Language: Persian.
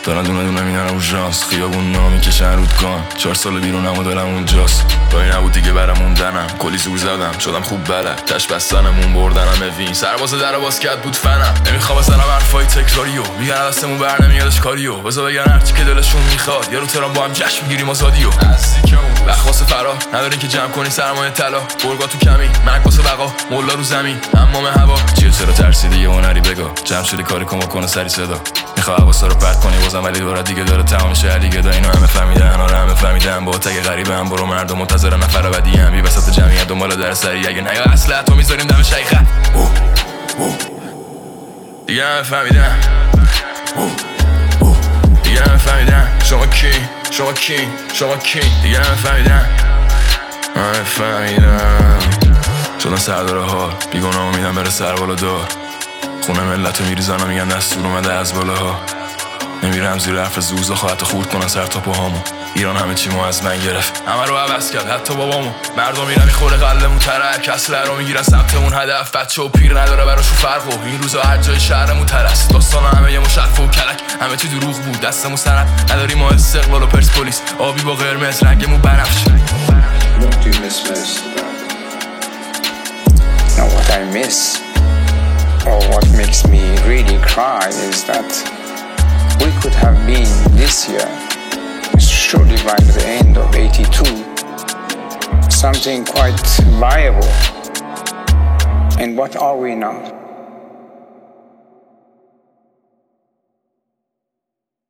دارن دونه دونه میدن اورژانس، خیابون نامی کشن رودکان. 4 سال بیرونم و دلم اونجاست. رایی نبود دیگه برم موندنم، کلی زور زدم شدم خوب بلد، تش بستنمون بردنم وین. سرباز در باز کرد بود فنم، نمیخوام بزنم حرفای تکراریو. میگن دستمون بر نمیادش کاریو، بذار بگن هرچی که دلشون میخواد. یه رو ترام با هم جشن میگیریم آزادیو. وقت واسه فرار ندارین که جمع کنی سرمایه طلا. برگا تو کمی مرگ واسه بقا، مولا رو زمین امام هوا. چرا ترسیدی یه هنری بگا، جمع شدی کاری کن بکنه سری صدا. میخوای حواسا رو پرت کنی بازم، ولی دورت دیگه داره تمام شه. علی گدا اینو همه فهمیدن، آره همه فهمیدن. با تگ غریبم برو مردم منتظر نفر بعدی ام. بی وسط جمعیت دنبال در سری، اگه نیا اصلا تو میذاریم دم شیخه. دیگه همه فهمیدن، دیگه همه فهمیدن. شما کی؟ شما کی؟ شما کی؟ دیگه همه فهمیدن، همه فهمیدن. شدن سردار حال، بیگناه میدن بره سر بالا دار. خونه ملتو میریزن و میگن دستور اومده از بالاها. نمیرم زیر حرف زوزا، خواهد خورد کنن سر تا پاهامو. ایران همه چیمو از من گرفت، همه رو عوض کرد حتی بابامو. مردم میرن میخوره قلبمون ترک، اصله رو میگیرن سمتمون هدف. بچه و پیر نداره براشون فرق و این روزا هر جای شهرمون ترس. داستان همه یه مشرف و کلک، همه چی دروغ بود دستمون سند. نداریم ما استقلال و پرسپولیس، آبی با قرمز رنگمون بنفش. What do you miss most about it? Now what I miss, or what makes me really cry, is that we could have been this year, surely by the end of 82, something quite viable. And what are we now?